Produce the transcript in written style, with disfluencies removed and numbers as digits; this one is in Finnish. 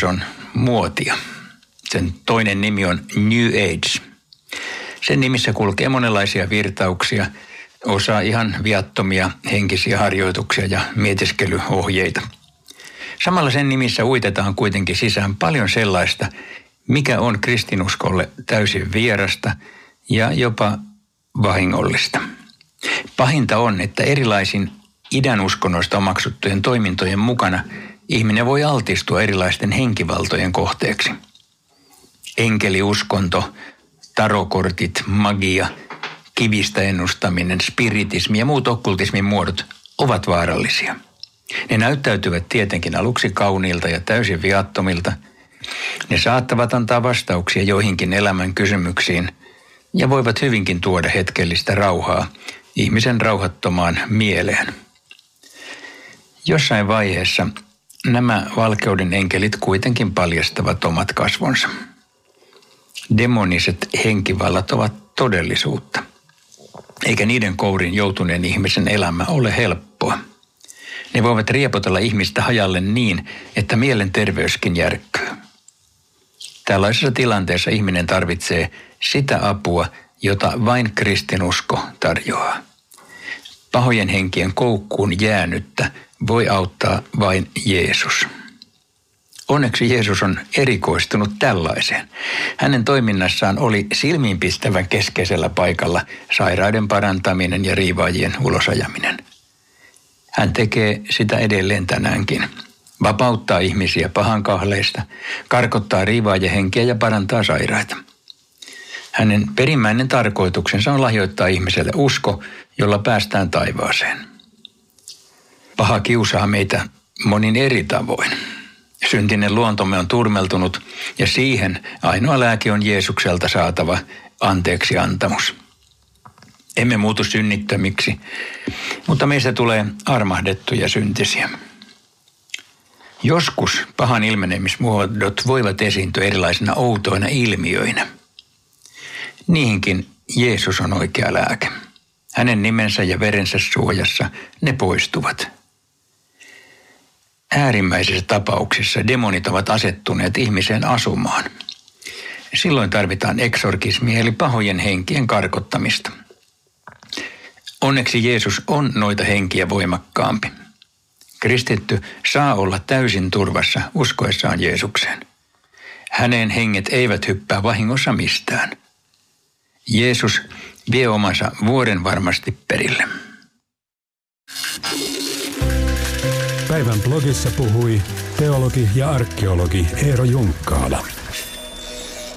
Kristus on muotia. Sen toinen nimi on New Age. Sen nimissä kulkee monenlaisia virtauksia, osa ihan viattomia henkisiä harjoituksia ja mietiskelyohjeita. Samalla sen nimissä uitetaan kuitenkin sisään paljon sellaista, mikä on kristinuskolle täysin vierasta ja jopa vahingollista. Pahinta on, että erilaisin idän uskonnoista omaksuttujen toimintojen mukana ihminen voi altistua erilaisten henkivaltojen kohteeksi. Enkeliuskonto, tarokortit, magia, kivistä ennustaminen, spiritismi ja muut okkultismin muodot ovat vaarallisia. Ne näyttäytyvät tietenkin aluksi kauniilta ja täysin viattomilta. Ne saattavat antaa vastauksia joihinkin elämän kysymyksiin ja voivat hyvinkin tuoda hetkellistä rauhaa ihmisen rauhattomaan mieleen. Jossain vaiheessa nämä valkeuden enkelit kuitenkin paljastavat omat kasvonsa. Demoniset henkivallat ovat todellisuutta, eikä niiden kouriin joutuneen ihmisen elämä ole helppoa. Ne voivat riepotella ihmistä hajalle niin, että mielenterveyskin järkkyy. Tällaisessa tilanteessa ihminen tarvitsee sitä apua, jota vain kristinusko tarjoaa. Pahojen henkien koukkuun jäänyttä voi auttaa vain Jeesus. Onneksi Jeesus on erikoistunut tällaiseen. Hänen toiminnassaan oli silmiinpistävän keskeisellä paikalla sairaiden parantaminen ja riivaajien ulosajaminen. Hän tekee sitä edelleen tänäänkin. Vapauttaa ihmisiä pahankahleista, karkottaa riivaajien henkiä ja parantaa sairaita. Hänen perimmäinen tarkoituksensa on lahjoittaa ihmiselle usko, jolla päästään taivaaseen. Paha kiusaa meitä monin eri tavoin. Syntinen luontomme on turmeltunut ja siihen ainoa lääke on Jeesukselta saatava anteeksiantamus. Emme muutu synnittömiksi, mutta meistä tulee armahdettuja syntisiä. Joskus pahan ilmenemismuodot voivat esiintyä erilaisina outoina ilmiöinä. Niihinkin Jeesus on oikea lääke. Hänen nimensä ja verensä suojassa ne poistuvat. Äärimmäisissä tapauksissa demonit ovat asettuneet ihmiseen asumaan. Silloin tarvitaan eksorkismia eli pahojen henkien karkottamista. Onneksi Jeesus on noita henkiä voimakkaampi. Kristitty saa olla täysin turvassa uskoessaan Jeesukseen. Hänen henget eivät hyppää vahingossa mistään. Jeesus vie omansa vuoden varmasti perille. Päivän blogissa puhui teologi ja arkeologi Eero Junkkaala.